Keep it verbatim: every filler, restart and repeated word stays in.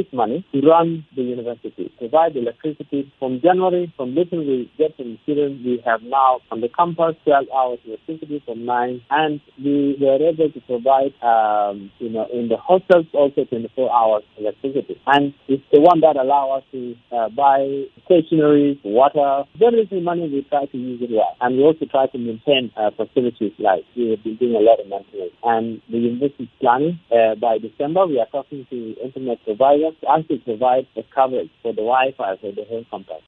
use money to run the university, provide electricity. From January, from little we get to the students, we have now on the campus twelve hours electricity from nine, and we were able to provide, um, you know, in the hostels also twenty-four hours electricity. And it's the one that allows us to uh, buy stationery, water. Very little money, we try to use it well. And we also try to maintain uh, facilities like we have been doing a lot of maintenance. And the university is planning uh, by December, we are talking to internet providers to actually provide a coverage for the Wi-Fi for the whole campus.